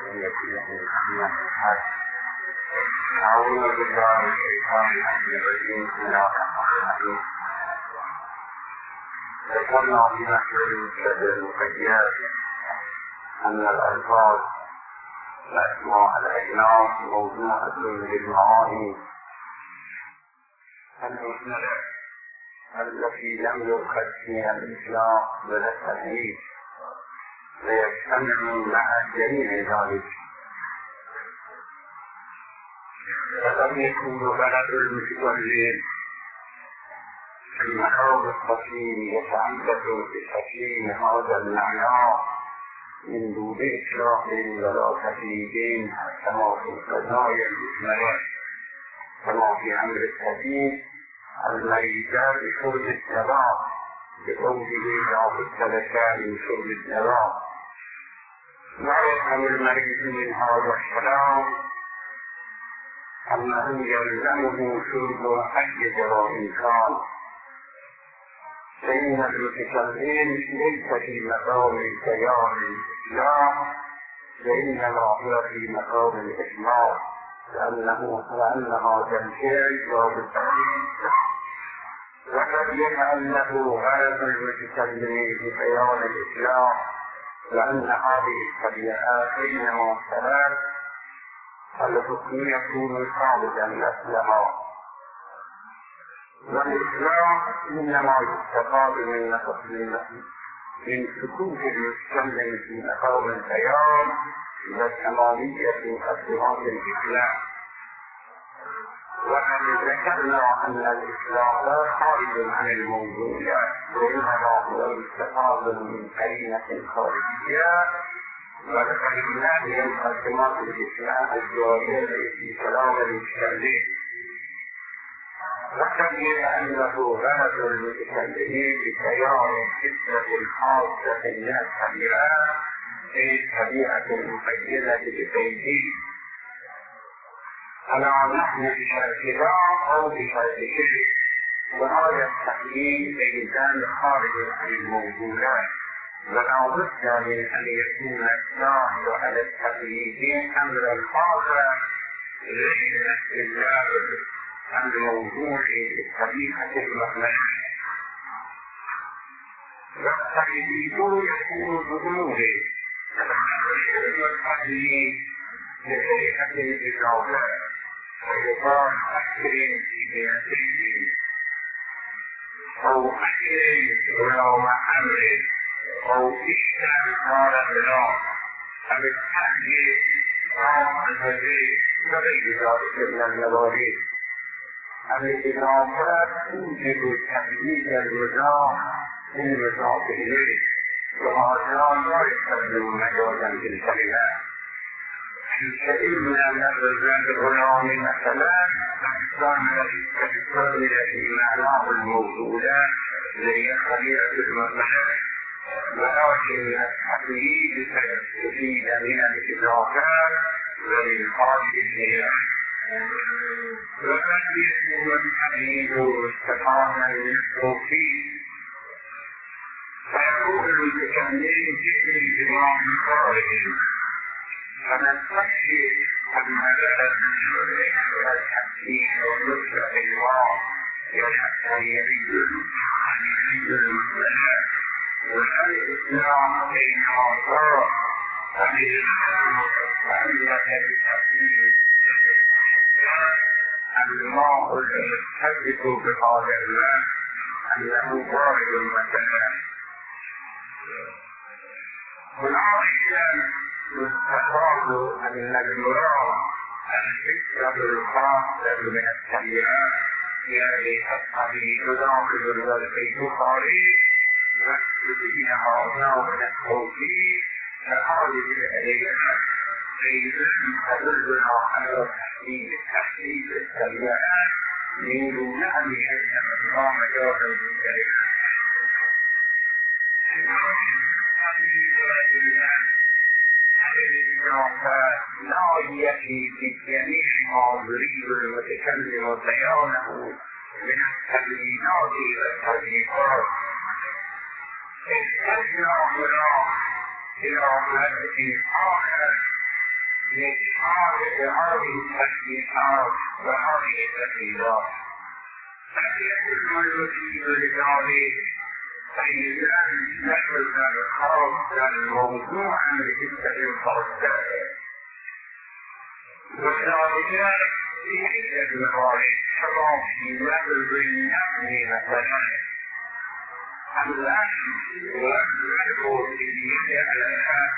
أن يكون له حميا أعوذ بالله من الشيطان الرجيم. بسم الله الرحمن الرحيم. ذكرنا في نحو المقياس أن الألفاظ الأسماء الأجناس موضوعة للمعاني المثمرة التي لم يؤخذ فيها الإطلاق ولا التأليف ويجتمع مع جميع ذلك. فقد يكون بلد المتكلم في المحاور الصفين يتعبد بتسليم هذا المعنى من دون إطلاق ولا تقييد كما في القضايا المثمرة، كما في أمر الحديث المريضة بشرب الدواء بقوله لا بد من شرب الدواء. لا يفهم المريض من هذا الكلام أنه يلزمه شرب أي دواء كان، فإن المتكلم ليس في مقام بيان الإسلام وإنما هو في مقام الإسلام، لأن هذا الفعل لا بالتأكيد وقد يفعل له غرض المتكلم ببيان الإسلام، لأن هذه الطبيعات إنما ثلاث الحكم يكون خالدا لها، والإسلام إنما يستفاد من سكوت المتكلم في مقام البيان وكمالية مقدمات الإسلام. وقد ذكرنا أن الإسلام خارج عن الموضوع وإنما هو يستفاد من قرينة خارجية، وذكرنا هي مقدمات الإسلام الجوارية في كلام المتكلم. وقد أنه غرض المتكلمين ببيان الفكرة الخاصة من الطبيعة أي الطبيعة المقيدة بالتوحيد، على نحو بشرط أو بشرط شرك، وهذا التحليل بإنسان خارج عن الموضوعات، ولا بد من أن يكون الناس على التقليد أمرا خاصا غير الاستدلال عن موضوع الطبيعة المعنوية. والتقليد يكون بأمور والتقليد بطريقة الإجابة ويقال أكثر في بيتين أو أكثر يوم أمر أو إشتاق لا أو التحديد أو الهدي وغير ذلك من الموارد. الإضافات توجب تحديد الوضع للمضاف إليه، وهذا لا يستخدم مجازا في الكلمات. الكثير من الغلام مثلا كان يستخدم في معناه الموجودة زي خليعة المصدر، ولكن التحديد تستفيد من الإضافات والإلحاد فيها. وقد يكون الحديث استفادا من التوحيد، فيكون المتكلم جسم الإمام الخارجي، فنستكشف أن هذا التحديد والنصرة الله يحتاج يريد المسألة، وهل الإسلام بين آثار عن الإسلام التحديد الله يحدث بهذا الماء أنه وارد مثلا. والعاشر يستفاد أن المراد الفكرة الخاصة من الطبيعة يعني الطبيعي داخل البيت خارج يقصد بها نوع من التوحيد كخارج إليها، يدلنا على تحديد الطبيعات من دون أن يهزم النظام جوهر الكلمة. لا يكفي في جميع ما يريد المتكلم بيانه من التبيينات والتبيينات، استثنى إلى حد آخر لإحاطة هذه التشبيهات وهذه التفصيلات. فليكن المسيء لذلك فإذا نشر الخاص موضوعا لتلك الخاصة، وذلك في عدة مواضع شرع في لفظ النقل مثلا الأمر والمدعو في اليد عليها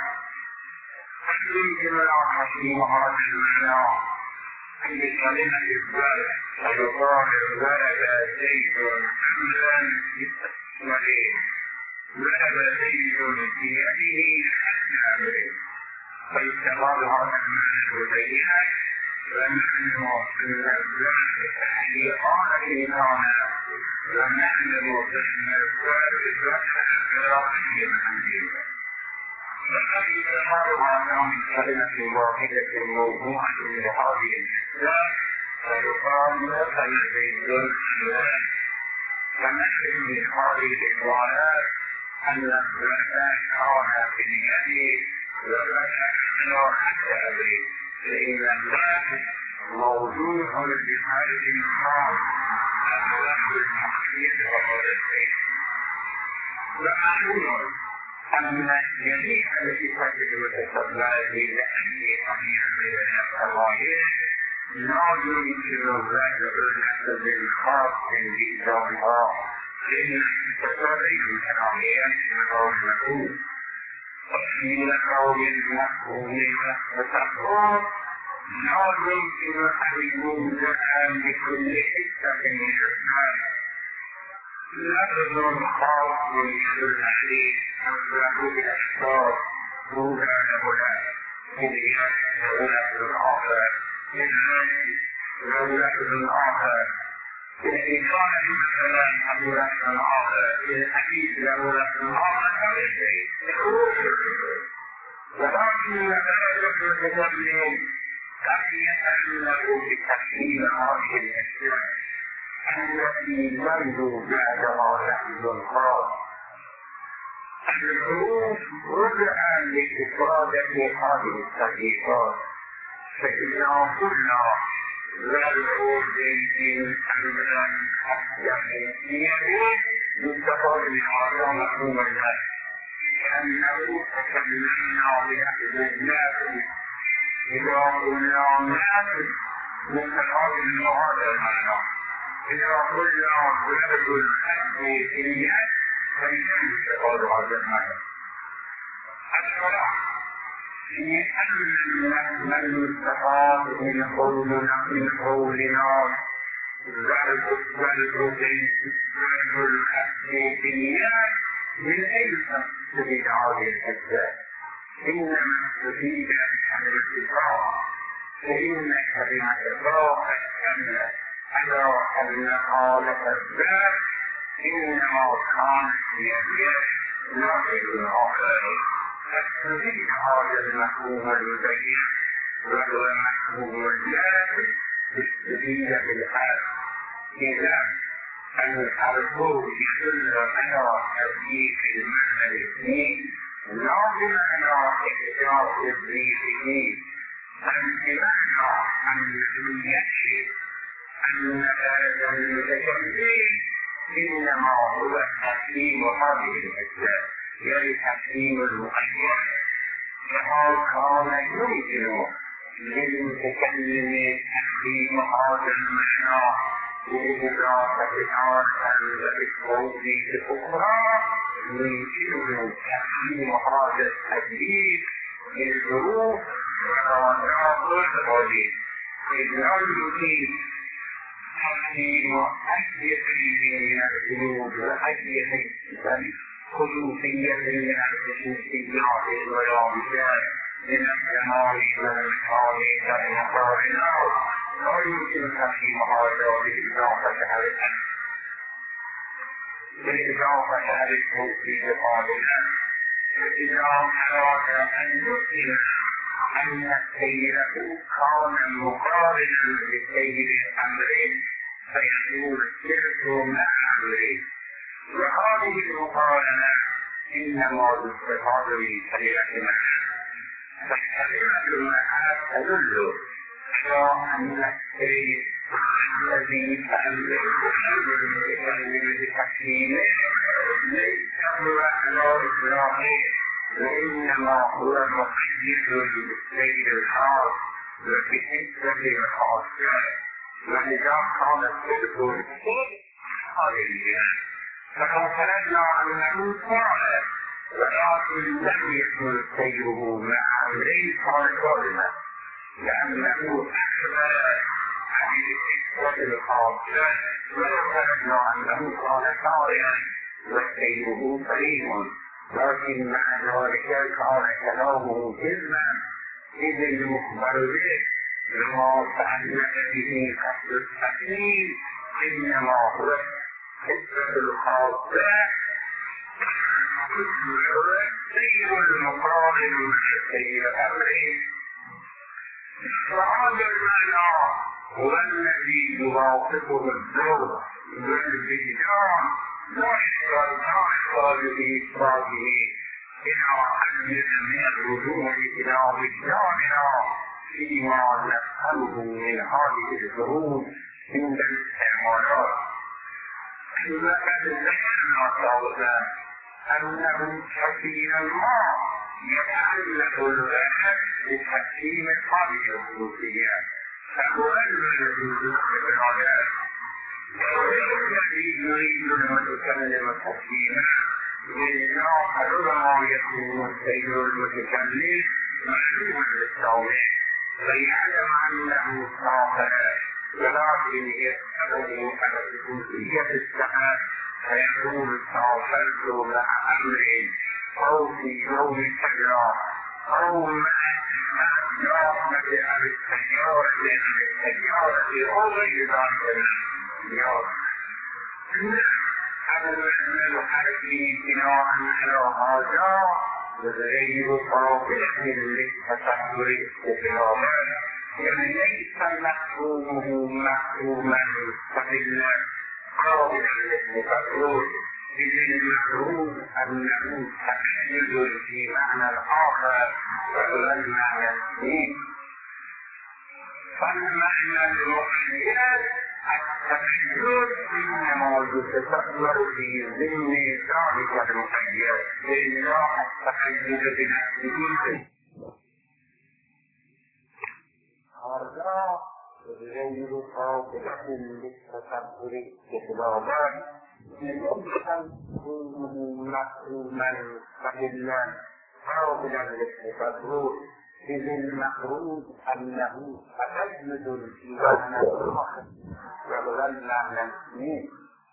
يمكن أن نحكم هذا المعنى في كلمة الزرع فيقال ولد زيد حملا وليد ولد زيد في يده حتى أمره، فيستقال هذا المعنى المبينة ونحن في الزرع التحقيقات في معنى ونحن في الزرع الزرع في المعنى. وهذه الحالة من كلمة واحدة موضوعة لهذه الأشياء فيقال مثل زيد فمثل من هذه الروايات أن الزكاة كان في اليد والزكاة حتى أبريد، فإن الزكاة موضوع بهذه الحال التي المحيط وغيره. ومعلوم أن جميع الصفات المتسببة لأجل صحيح بين القضايا لا يمكن ذكر الخاص بذاتها لأن التصرف الكامل المفهوم وفي قول المفهوم والتصرف لا يمكن أن يكون بكل حسة من الأسماء. لفظ الخاص بالحديث أنه الأشخاص دون هؤلاء إليك ولفظ الآخر ولفظ الآخر الذي كان مثلا أبو لفظ الآخر الحديث له لفظ آخر هذا الشيء ولكن درجة المتكلم قد يتعلق بتحليل هذه الأشياء التي منذ بعدها لفظ الخاص. الحروف رجعا لإفرادة هذه التحقيقات، فإذا قلنا والحروف من أمرا يقينية يستفاد من هذا مفهوم الله كأنه تكلمنا بلفظ الناس إذا قلنا ناس مستفاد من هذا المعنى، إذا قلنا بلفظ الحقيقية فإنه يستفاد هذا المعنى. الصلاة في أن المستفاد من قولنا والحقيقيات من أي تفسير هذه الأجزاء، إنما تفيد الاستفاء، فإن كلمة الله تشتمل على أنها لأسباب إنما كانت بيده لا غير آخر. فتفيد هذا المفهوم المبين وهو مفهوم اللازم استفيد بالحال، إذا الحرف يدل على تركيب المعنى الاثنين لا بمعنى اكتشاف تدريسه، بل بمعنى أن يكشف أن هذا المتكلم إنما هو تحكيم هذه الأجزاء يعني تحكيم المقيم، فهو كان يمكن للمتكلم تحكيم هذا المعنى بإضافة آخر للتوضيح الأخرى يمكنه تحكيم هذا التدريس للظروف والعناصر التوضيح، إذ لا يمكن تحكيم أي شيء من الذنوب وأي شيء خصوصية من الخصوصيات والوظائف من الجمال والمكان والمقارنات لا يمكن تحكيم هذا بالإضافة على التوحيد قائلا إذا أراد أن يسلم أن السيد كان مقارنا لسيد الأمرين فيكون الشرك مع أمرين، وهذه المقارنة إنما تستفاد من طريقة فالكلمة معها تدل على أن الشيء الذي تألف بتحكيمه ليس هو على إطلاقه، وإنما هو مقيد بالسيد الخاص وبحسبة الخاصة، ولذا كان الصدق عليه. فلو فرضنا أنه صالح ولكن لم يكن سيره مع أمرين صالحهما، لأنه أخبر عن الحسبة الخاصة، ولو فرضنا أنه كان صالحا وسيره سليم، لكن مع ذلك كان كلامه كذبا، إذ المخبر به لما تعلق به قصد التكليف إنما هو حسبة الخاصة سير المقابل سير أمره. فهذا المعنى هو الذي يوافقه الدور والوجدان، لا إشكال بإثباته إلى أن من الرجوع إلى وجداننا فيما نفهمه من هذه الظروف عند الاستعمالات. لقد ذكرنا سابقا أنه كثيرا ما يتعلق الغرب بتحكيم هذه الخصوصيات، فهو الرجوع بالعادات، والذي يريد المتكلم تحكيمه لله ربما يكون سير المتكلم معلوما للتوبة فيعلم أنه صافر، ولكن يسأله عن الخصوصية السماء فيقول صافرت مع أمر أو في يوم كذا أو مع نعمة عن السيارة أو غير ذلك الحركي بناء على هذا غير صافح للتفكر استقلالا، يعني ليس مفهومه مفهوما مستقلا قابلا للتفكر، إذ المفهوم أنه تحديد في معنى الآخر وهو المعنى الدين. فالمعنى المقيد التقييد إنما يتصور في ضمن ذلك المقيد، إلا التقييد بنفسه هذا غير قابل للتصور استقلالا، يمكن مفهوما مستقلا قابلا للتصور، إذ المفروض أنه تقيد في معنى الآخر وهو المعنى الدين.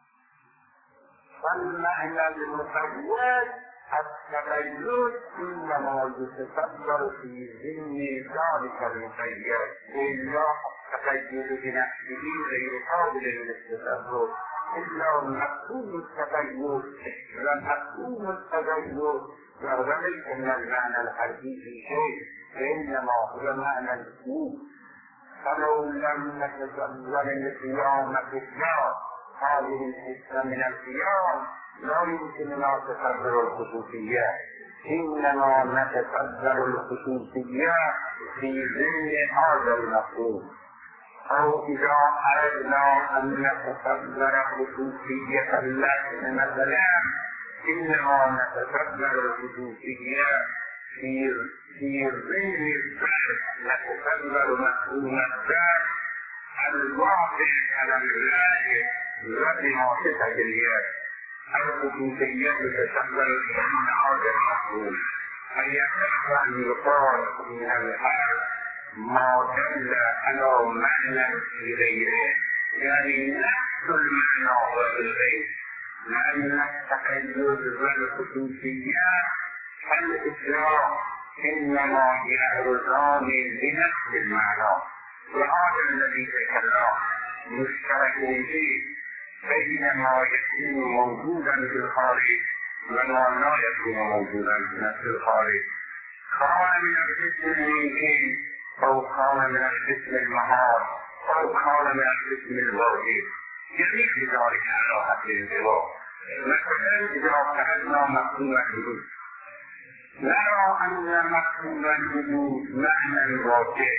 فالمعنى المقيد التقيد إنما يتصور في ضمن ذلك المقيد، إلا التقيد بنفسه غير قابل للتصور، إلا مفهوم التقيد ومفهوم التقيد وهو ليس من المعنى الحقيقي شيء، إنما هو معنى الدين. فلو لم نتصور القيام بالله هذه الحصة من القيام لا يمكننا تصور الخصوصيات، إنما نتصور الخصوصيات في ضمن هذا المفهوم. أو إذا أردنا أن نتصور خصوصية اللحم مثلا إنما نتصور الخصوصيات في ضمن الفرد، نتصور مفهوم الذات الواقع على الولاية وبواسطة اليد. الخصوصية تتصور ضمن هذا المفهوم، فيصح أن يقال من الحال ما دل على معنى في غيره، يعني نفس المعنى والغير، لأن التقيد والخصوصيات الإسلام إنما يعرضان بنفس المعنى، وهذا الذي ذكرناه مشترك فيه بينما يكون موجودا في الخارج وما لا يكون موجودا في نفس الخارج، كان من القسم الممكن أو كان من القسم المهار أو كان من القسم الواجب، يضيف ذلك على حد الانضباط. مثلا إذا أخذنا مفهوم الحدود نرى أن مفهوم الوجود معنى الواقع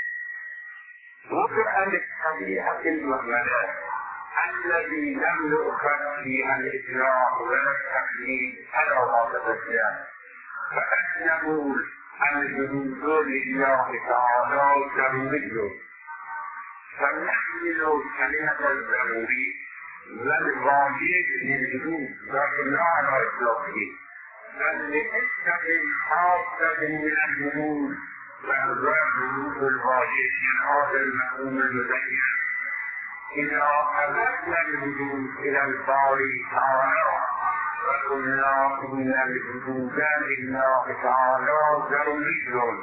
وفقا للطبيعة المهملة الذي لم يؤخذ فيها الإدراك ولا التقليد على ما تقدم، فقد نقول الوجود لله تعالى ضروري، فنحمل كلمة الضروري والواجب للوجود لا على إطلاقه، بل لحسة خاصة من الوجود وهو الوجود الواجب من هذا المفهوم المبين. إذا أردنا الوجود إلى الباري تعالى وقلنا إن الوجود لله تعالى ضروري،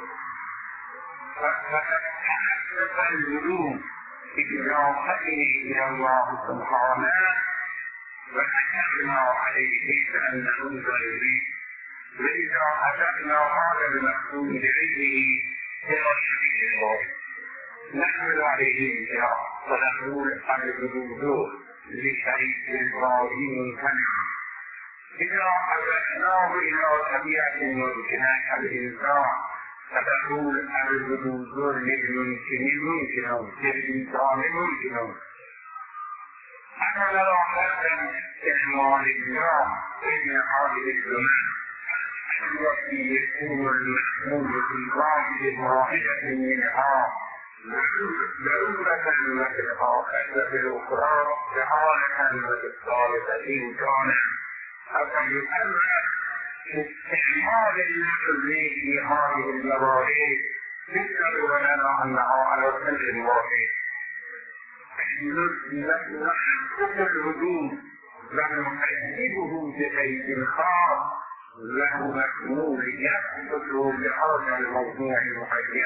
فقد تحقق الوجود بإضافته إلى الله سبحانه وحكمنا عليه بأنه ضروري، وإذا أردنا هذا المفهوم لغيره فلا شريك له نحمل عليه الإنكار ونقول الوجود لشريك الله ممتنع. إذا أردناه إلى طبيعة ممكنة كالإنسان فتقول الوجود للممكن ممكن للإنسان ممكن. أنا لا أعلم استعمال الله بين هذه الزمان التي يكون المحمول في واحد واحدة منها ضرورة وفي الأخرى جهالة وفي الثالثة إن كان حتى يؤمن استعمال اللفظ في هذه الجوارح يذكر لنا أنها على كل واحد نحن الوجود ونحسبه بقيد خاص له مفهوم يثبت بهذا الموضوع المحير.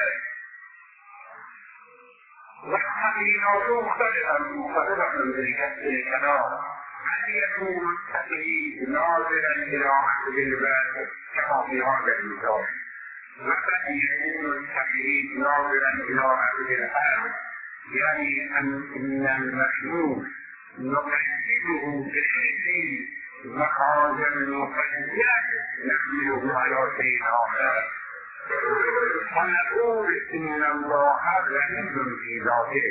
والتقليد مختلفة بكسر الكلام، هل يكون التقليد ناظرا إلى عقل الباب كما في هذا المثال، وقد يكون التقليد ناظرا إلى عقل الحال، يعني أن المخلوق نقلده بحيث مخارج المقيد نحمله على شيء آخر، فنقول إن الله غني في ذاته.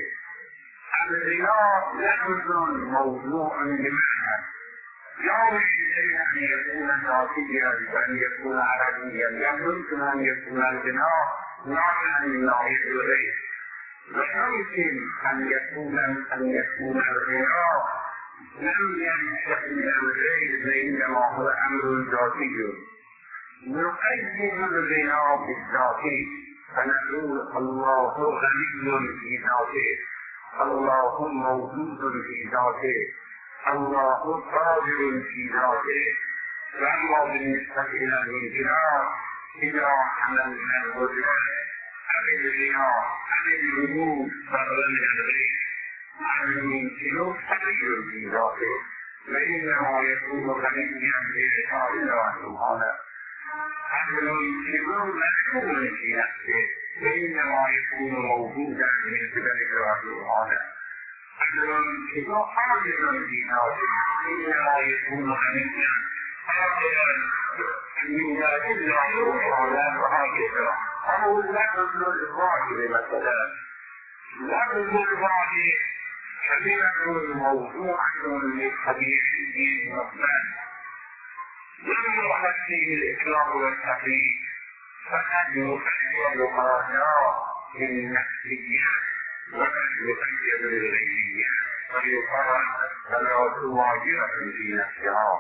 الغناء لفظ موضوع بمعنى لا يمكن أن يكون ذاتيا بأن يكون عربيا، يمكن أن يكون الغناء نوعا من نوعية الغير، ويمكن أن يكون الغناء لم ينشأ من الغير بينما هو أمر ذاتي. نقيد الغناء بالذاتي فنقول الله غني في ذاته، الله موجود في ذاته، الله قادر في ذاته. وأما بالنسبة إلى الانجلاء إذا حملنا الوجود عن الغناء عن الوجود فهو من الغير، عن الممكن تغير في ذاته، وإنما يكون غنيا بإعطاء الله سبحانه. الممكن مشكور في نفسه، وإنما يكون موجودا من قبل الله سبحانه. الممكن حاضر في ذاته، إنما يكون غنيا حاضرا من ذات الله سبحانه وهكذا. أو لفظ الظاهر مثلا، لفظ الظاهر كلمة موضوعة للحديث مثلا لم يؤخذ فيه الإطلاق والتقليد، فقد يفسر القرآن بالنفسية وقد يفسر بالغيبية، فيقال الصلاة واجبة في نفسها،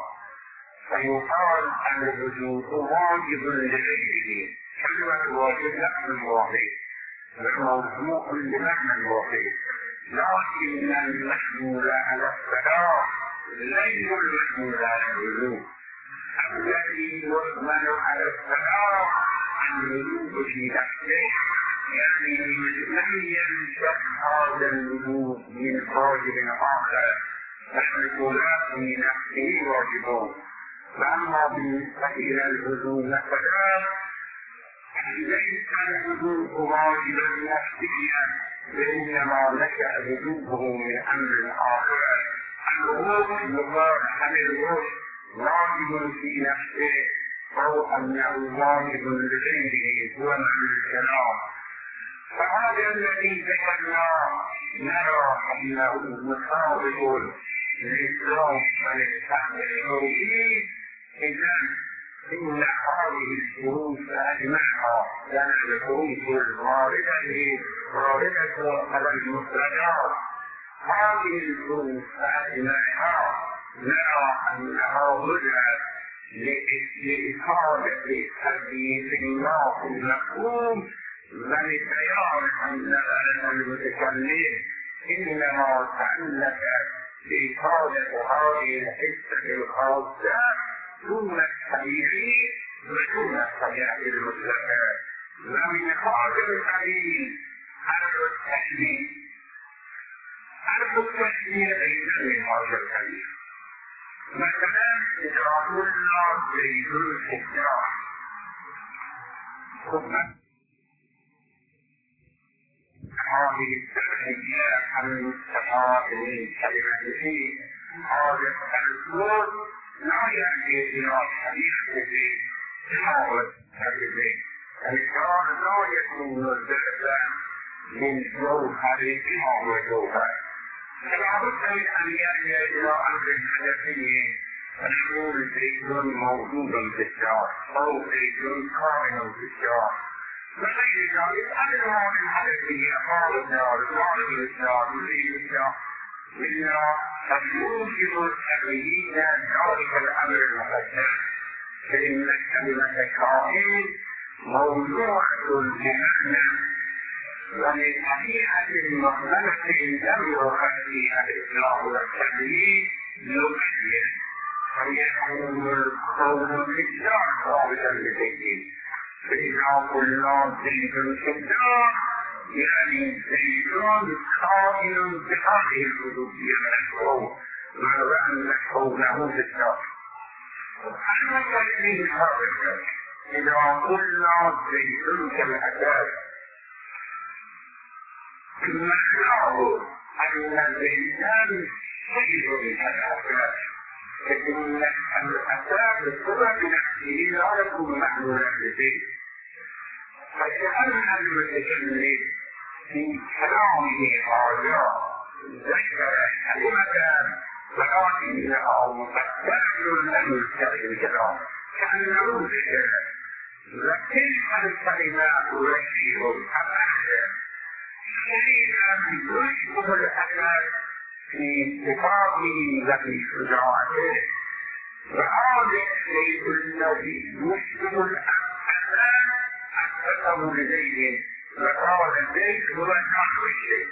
فيقال أن الوجود واجب لغيره. كلمة واجب لفظ واحد وموضوع لمعنى واحد، لكن المحمول على الصلاة ليس المحمول على الوجود. الذي يحمل على الصلاة الوجود في نفسه، يعني لم ينشأ هذا الوجود من واجب آخر، فالصلاة في نفسه واجبون. وأما بالنسبة إلى الوجود مثلا ليس الوجود واجبا نفسيا، وإنما نشأ وجوده من أمر آخر. الوجود يقال عن الوجود واجب في نفسه، أو أنه واجب لغيره هو الكلام. فهذا الذي ذكرناه نرى أنه مطابق للإسلام وللفهم التوحيد. إذا إن هذه الشروط أجمعها لأن الشروط الواردة على المفردات هذه الشروط أجمعها نرى أنها هدى لإفادة تثبيت الله المفهوم ولبيان أن المتكلم إنما تألف بإفادة هذه الحصة الخاصة دون التغيير ودون الطبيعة المطلقة. ومن هذا الحديث حرف التشبيه. حرف التشبيه ليس من هذا الحديث. مثلا إذا قلنا زيد الحجاج هذه التشبيه المستفاد من كلمته هذا الحديث لا يأتي إلى حديثه حول التشبيه. الكلام لا يكون مزدرسا من جوهر إلى جوهر. فلا بد من أن يأتي إلى أمر حدثي فنقول زيد موجود في الشارع أو زيد قائم في الشارع وغير ذلك. أنواع الحدثية قال النار قال الشارع زيد الشارع إلا فيوجب التغيير ذلك الأمر المقدس. فإن الكلمة كائن موضوعة بمعنى ومن طبيعة المقبلة لم يرد فيها الإطلاق والتغيير لغويا فيكون القول بالإطلاق ضابطا لزيد. فإذا قلنا زيد الحجاج يعني زيد قائم بهذه الربوبية المشروع ولو أن له بالذات. أما التشبيه هذا إذا قلنا زيد كالأساس معناه أن الإنسان شيء كالأساس لكن الأساس السبب بنفسه لا يكون معلولا بشيء. فكأن المتكلم في كلامه هذا ذكر كلمة ولكنها مقدرة له الكلام كأنه ذكر وتلك الكلمات ترشح الأحداث شيئا يشبه الأساس في صفاته وفي شجاعته. وهذا الشيء الذي يشبه الأساس أثبته لزيد وقال زيد هو نحو الشيء.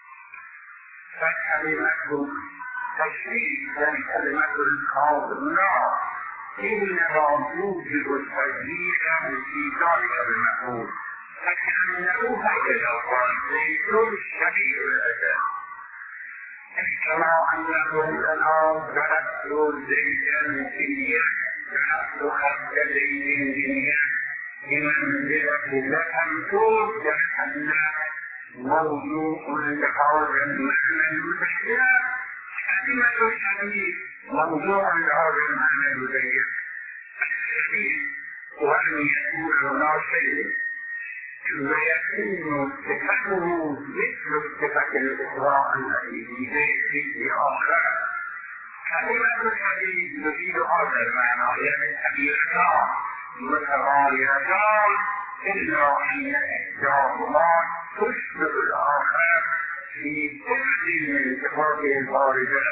فكلمة تشبيه كلمة القاضي إنما توجب التغيير في ذلك المفهوم فكأنه هكذا قال زيد شبيه الأساس. كما أنه الآن درست زيدا فيا درست خط زيد فيا بمنزلة لفهمت أن موضوع لهذا المعنى المتشابه كلمة شبيه موضوع لهذا المعنى المتشابه الشبيه وأن يكون لا شيء ويكون صفته مثل الصفة الأخرى التي في آخر. كلمة الحديث تفيد هذا المعنى يعني الحديثان متغايران إلا أن إحداهما تشبه الآخر في كل من صفاته الخارجة.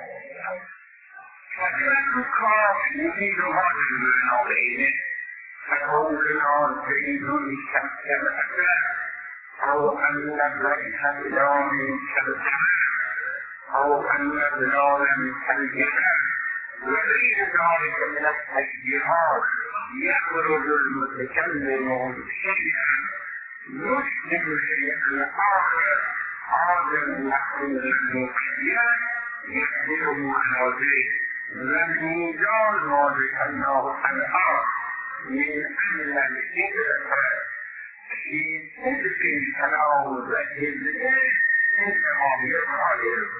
كلمة الخاص يفيد هذا المعنى بينه فقولنا زيد كالأساس أو أن الرئيس بلام كالجمال أو أن بلاما كالجمال وغير ذلك من التشبيهات يخرج المتكلم شيئا يشبه شيئا آخر هذا النحو المقيد يخبره على زيد لم يجعل ذلك أنه الآخر من أن الفكرة في صدق الكلام والذكر إنما يقع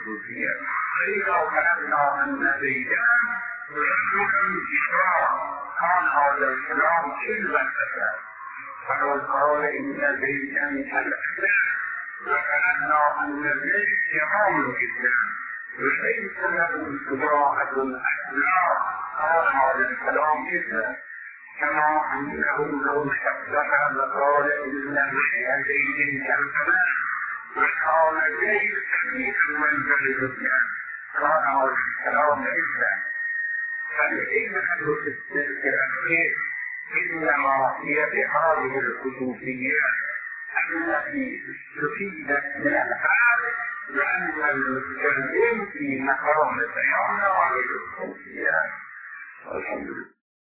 للخصوصية. فإذا فهمنا أن زيدان رجل جبار كان هذا الكلام كلمة فكرة فلو قال إن زيدا الإسلام وكأنه أن الزيد يقام الإسلام وليس له استطاعة الأسلام قال هذا الكلام إسلام كما أنه لو استفتح لقال إن زيد الكلام وكان زيد كثيرا من الإسلام كان هذا الكلام إسلام فالإسلام التأثير إنما هي بهذه الخصوصيات التي تفيدت من الحال لأن المتكلم في مقام بيان هذه الخصوصيات. الحمد لله.